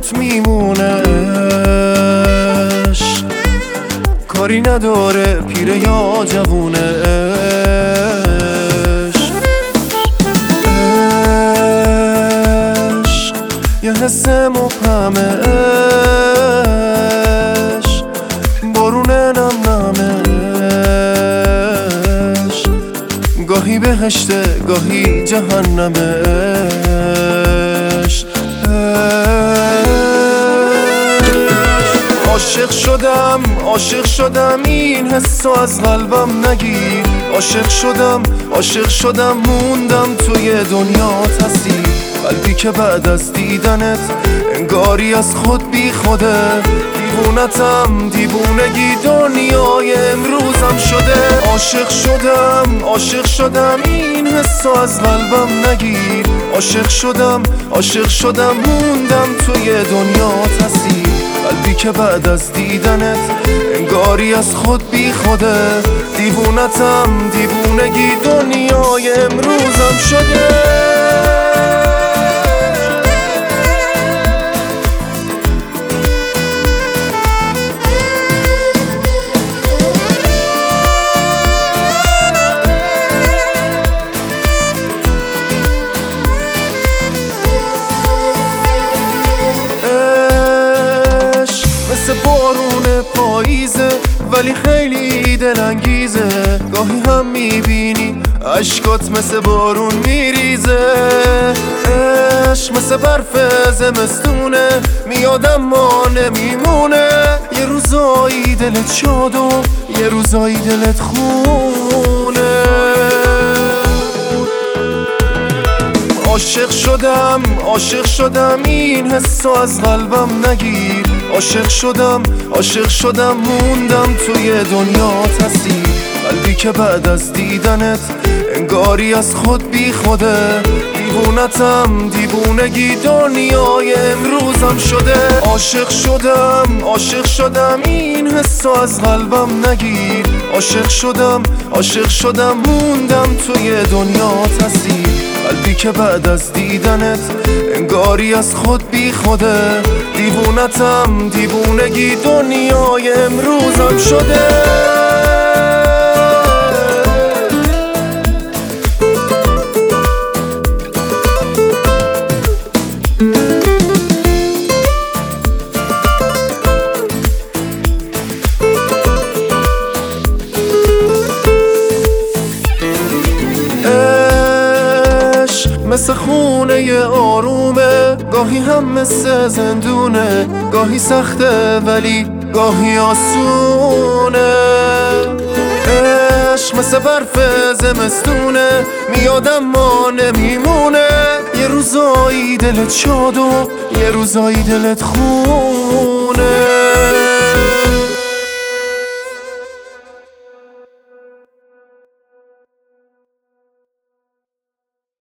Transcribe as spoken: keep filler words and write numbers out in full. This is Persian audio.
دلت میمونه. عشق کاری نداره پیره یا جوونه. عشق عشق یه حس مبهمه. عشق بارونه نم نمه. عشق گاهی بهشته گاهی جهنمه. عشق عاشق شدم عاشق شدم این حسو از قلبم نگیر. عاشق شدم عاشق شدم موندم توی دنیات هستی. قلبی که بعد از دیدنت انگاری از خود بی خوده. دیوونتم دیوونگی دنیای امروزم شده. عاشق شدم عاشق شدم این حسو از قلبم نگیر. عاشق شدم عاشق شدم موندم توی دنیات هستی. قلبی که بعد از دیدنت انگاری از خود بی خوده. دیوونتم دیوونگی دنیای امروزم شده. مثل بارون پاییزه ولی خیلی دلانگیزه. گاهی هم میبینی عشقات مثل بارون میریزه. عشق مثل برف زمستونه میاد اما نمیمونه. یه روزایی دلت شاد و یه روزایی دلت خونه. عاشق شدم عاشق شدم این حسو از قلبم نگیر. عاشق شدم عاشق شدم موندم توی دنیات هستی. قلبی که بعد از دیدنت انگاری از خود بی خوده. دیوونتم دیوونگی دنیای امروزم شده. عاشق شدم عاشق شدم این حسو از قلبم نگیر. عاشق شدم عاشق شدم موندم توی دنیات هستی. قلبی که بعد از دیدنت انگاری از خود بی خوده. دیوونتم دیوونگی دنیای امروزم شده. مثل خونه آرومه گاهی هم مثل زندونه. گاهی سخته ولی گاهی آسونه. عشق مثل برف زمستونه میاد اما نمیمونه. یه روزایی دلت شاد و یه روزایی دلت خونه.